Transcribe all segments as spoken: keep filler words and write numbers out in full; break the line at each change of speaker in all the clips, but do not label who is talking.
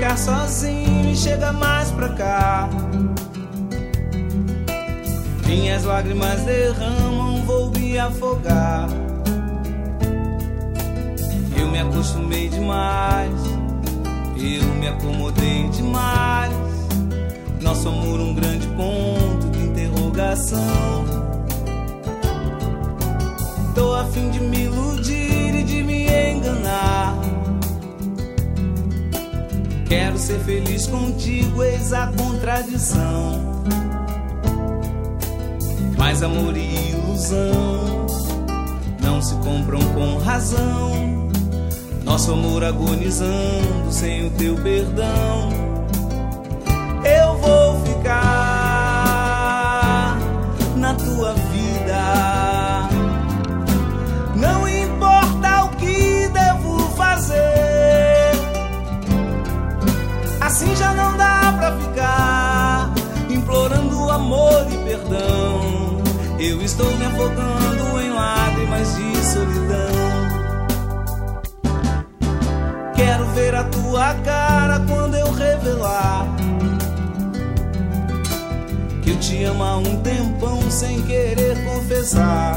ficar sozinho e chega mais pra cá. Minhas lágrimas derramam, vou me afogar. Eu me acostumei demais, eu me acomodei demais. Nosso amor um grande ponto de interrogação. Tô a fim de me iludir e de me enganar. Quero ser feliz contigo, eis a contradição. Mas amor e ilusão não se compram com razão. Nosso amor agonizando sem o teu perdão. Eu vou ficar na tua vida, não importa o que devo fazer. Assim já não dá pra ficar implorando amor e perdão. Eu estou me afogando em lágrimas de solidão. Quero ver a tua cara quando eu revelar que eu te amo há um tempão sem querer confessar.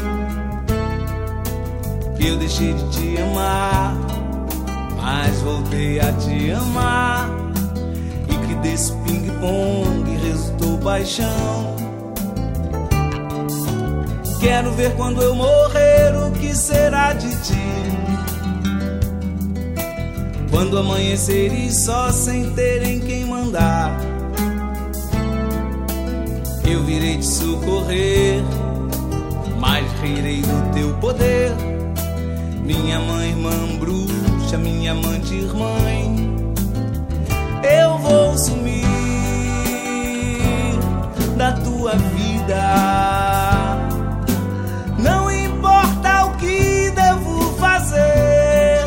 Que eu deixei de te amar, mas voltei a te amar. E que desse ping-pong resultou paixão. Quero ver quando eu morrer o que será de ti. Quando amanheceres só sem ter em quem mandar, eu virei te socorrer, mas rirei do teu poder. Minha mãe, irmã bruxa, minha amante irmã, eu vou sumir da tua vida. Não importa o que devo fazer.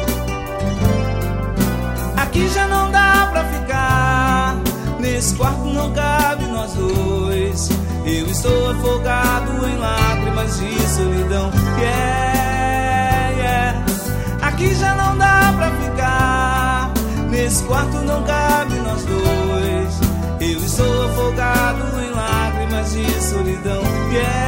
Aqui já não dá pra ficar, nesse quarto não cabe nós dois. Eu estou afogado em lágrimas de solidão. Yeah, yeah. Aqui já não dá pra ficar, nesse quarto não cabe nós dois. Eu estou afogado em lágrimas de solidão. Yeah.